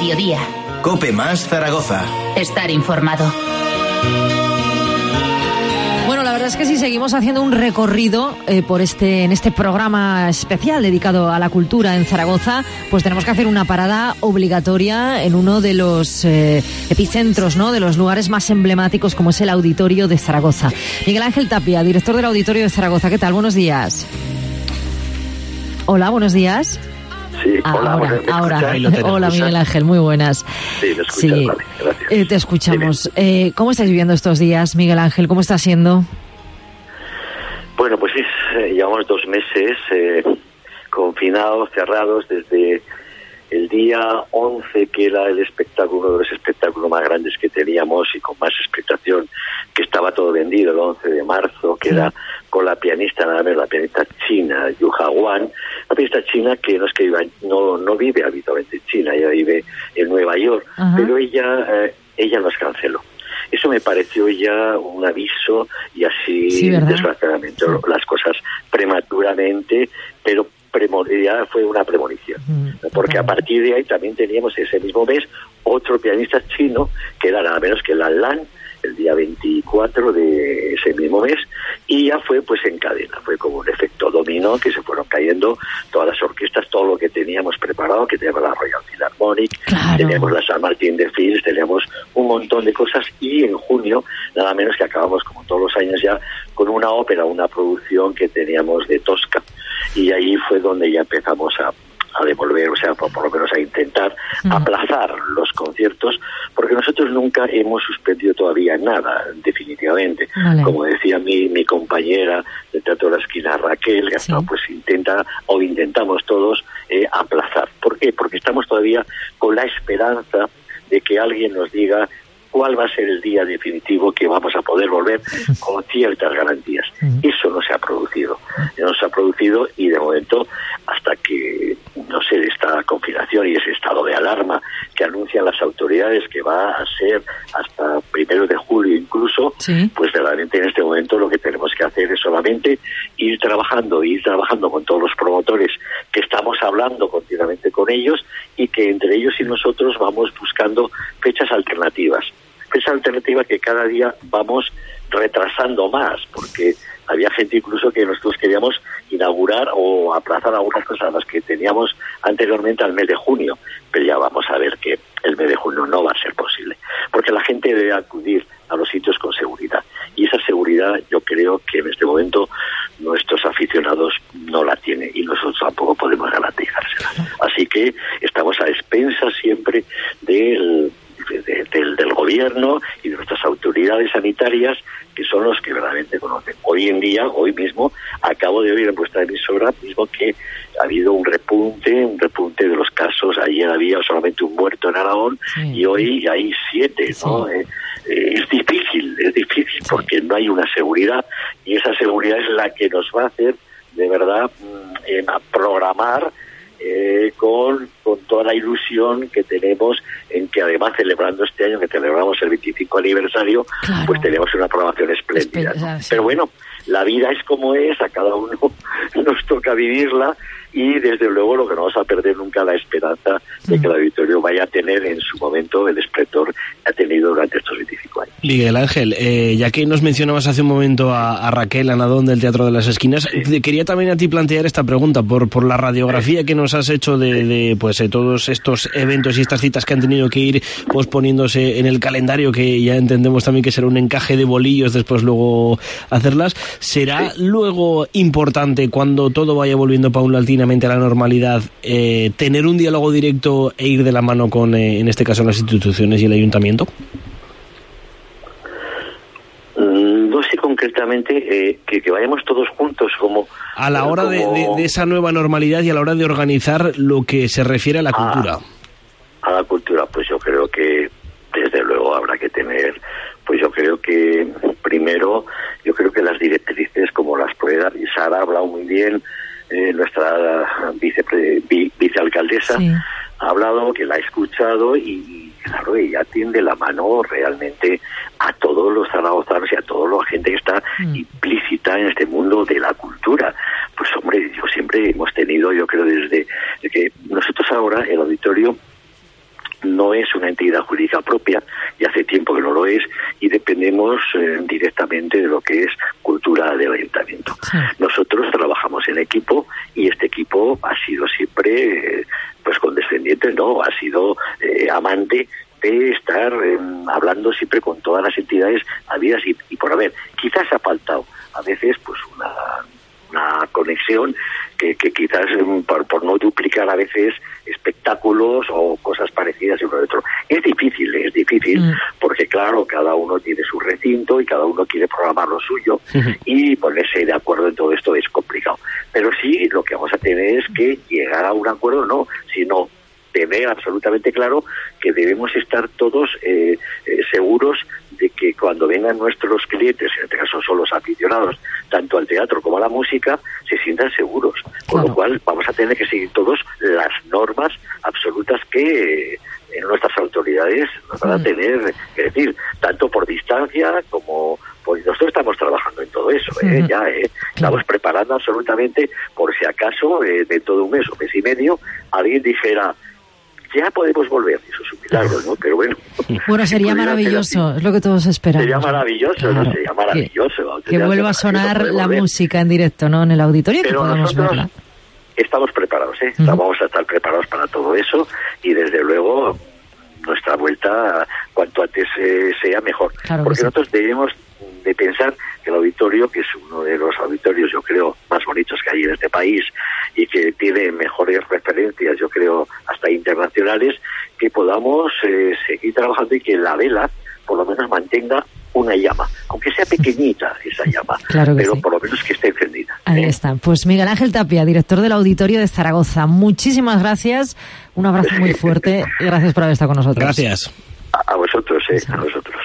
mediodía. COPE más Zaragoza. Estar informado. Bueno, la verdad es que si seguimos haciendo un recorrido en este programa especial dedicado a la cultura en Zaragoza, pues tenemos que hacer una parada obligatoria en uno de los epicentros, ¿no?, de los lugares más emblemáticos, como es el Auditorio de Zaragoza. Miguel Ángel Tapia, director del Auditorio de Zaragoza. ¿Qué tal? Buenos días. Hola, buenos días. Sí, hola, ahora. Hola, Miguel Ángel, muy buenas. Sí, me escuchas, sí. Vale, gracias. Te escuchamos. ¿Cómo estáis viviendo estos días, Miguel Ángel? ¿Cómo está siendo? Bueno, pues llevamos 2 meses confinados, cerrados, desde el día 11, que era el espectáculo, uno de los espectáculos más grandes que teníamos y con más expectación, que estaba todo vendido, el 11 de marzo, que era con la pianista, nada menos, la pianista china, Yu Haguan, la pianista china que no es que no vive habitualmente en China, ella vive en Nueva York, pero ella nos canceló. Eso me pareció ya un aviso, y así, desgraciadamente, las cosas prematuramente, pero ya fue una premonición, porque a partir de ahí también teníamos ese mismo mes otro pianista chino, que era nada menos que Lan Lan, el día 24 de ese mismo mes, y ya fue pues en cadena, fue como un efecto dominó, que se fueron cayendo todas las orquestas, todo lo que teníamos preparado, que teníamos la Royal Philharmonic, teníamos la San Martín de Fields, teníamos un montón de cosas, y en junio, nada menos que acabamos, como todos los años ya, con una ópera, una producción que teníamos de Tosca, y ahí fue donde ya empezamos a devolver, o sea, por lo menos a intentar aplazar los conciertos, porque nosotros nunca hemos suspendido todavía nada, definitivamente. Vale. Como decía mi compañera de Teatro de la Esquina, Raquel, pues intentamos todos aplazar. ¿Por qué? Porque estamos todavía con la esperanza de que alguien nos diga cuál va a ser el día definitivo que vamos a poder volver con ciertas garantías. Eso no se ha producido. No se ha producido, y de momento, hasta que, no sé, esta confinación y ese estado de alarma que anuncian las autoridades, que va a ser hasta 1 de julio incluso, pues realmente en este momento lo que tenemos que hacer es solamente ir trabajando con todos los promotores, que estamos hablando continuamente con ellos, y que entre ellos y nosotros vamos buscando fechas alternativas que cada día vamos retrasando más, porque había gente incluso que nosotros queríamos inaugurar o aplazar algunas cosas, las que teníamos anteriormente al mes de junio, pero ya vamos a ver que el mes de junio no va a ser posible, porque la gente debe acudir a los sitios con seguridad, y esa seguridad yo creo que en este momento nuestros aficionados no la tienen, y nosotros tampoco podemos garantizársela. Así que estamos a expensas siempre del gobierno y de nuestras autoridades sanitarias, que son los que verdaderamente conocen. Hoy mismo, acabo de oír en vuestra emisora mismo que ha habido un repunte de los casos. Ayer había solamente un muerto en Aragón, y hoy hay 7, ¿no? Es difícil, porque no hay una seguridad, y esa seguridad es la que nos va a hacer, de verdad, programar con toda la ilusión que tenemos en que, además, celebrando este año, que celebramos el 25 aniversario, pues tenemos una programación espléndida, ¿no? Pero bueno, la vida es como es, a cada uno nos toca vivirla, y desde luego lo que no vamos a perder nunca la esperanza de que el auditorio vaya a tener en su momento el esplendor que ha tenido durante estos 25 años. Miguel Ángel, ya que nos mencionabas hace un momento a Raquel Anadón del Teatro de las Esquinas, quería también a ti plantear esta pregunta por la radiografía que nos has hecho de todos estos eventos y estas citas que han tenido que ir posponiéndose en el calendario, que ya entendemos también que será un encaje de bolillos después luego hacerlas. ¿Será luego importante, cuando todo vaya volviendo paulatinamente a la normalidad, tener un diálogo directo e ir de la mano con, en este caso, las instituciones y el ayuntamiento? No sé concretamente que vayamos todos juntos como a la hora de esa nueva normalidad, y a la hora de organizar lo que se refiere a la cultura. A la cultura, pues yo creo que desde luego habrá que tener, pues yo creo que primero, las directrices como las puede dar, y Sara ha hablado muy bien, nuestra vicealcaldesa ha hablado, que la ha escuchado, y claro, ella tiende la mano realmente a todos los zaragozanos y a toda la gente que está implícita en este mundo de la cultura. Pues hombre, yo siempre hemos tenido, yo creo, desde que nosotros ahora, el auditorio, no es una entidad jurídica propia, y hace tiempo que no lo es, y dependemos directamente de lo que es cultura del ayuntamiento. Sí. Nosotros trabajamos en equipo, y este equipo ha sido siempre pues condescendiente, ¿no? Ha sido amante de estar hablando siempre con todas las entidades habidas y por haber. Quizás ha faltado a veces pues una conexión que quizás por no duplicar a veces espectáculos o cosas parecidas uno de otro. Es difícil, porque claro, cada uno tiene su recinto y cada uno quiere programar lo suyo, y ponerse de acuerdo en todo esto es complicado. Pero sí, lo que vamos a tener es que llegar a un acuerdo, no, sino tener absolutamente claro que debemos estar todos seguros de que cuando vengan nuestros clientes, en este caso son los aficionados, tanto al teatro como a la música, se sientan seguros. Con lo cual vamos a tener que seguir todos las normas absolutas que nuestras autoridades nos van a tener que decir, tanto por distancia como nosotros estamos trabajando en todo eso, estamos preparando absolutamente, por si acaso, dentro de un mes o mes y medio, alguien dijera, ya podemos volver, eso es un milagro, ¿no? Pero bueno. Bueno, sería maravilloso, es lo que todos esperamos. Sería maravilloso, claro, ¿no? Sería maravilloso. Que vuelva a sonar la música en directo, ¿no? En el auditorio, pero que podamos verla. Estamos preparados, Vamos a estar preparados para todo eso, y desde luego nuestra vuelta cuanto antes sea mejor. Claro, porque nosotros debemos de pensar que el auditorio, que es uno de los auditorios, yo creo, más bonitos que hay en este país y que tiene mejores referencias, yo creo, hasta internacionales, que podamos seguir trabajando y que la vela por lo menos mantenga una llama, aunque sea pequeñita esa llama, claro pero sí, por lo menos que esté encendida. Ahí está. Pues Miguel Ángel Tapia, director del Auditorio de Zaragoza, muchísimas gracias, un abrazo muy fuerte y gracias por haber estado con nosotros. Gracias. A vosotros, a vosotros.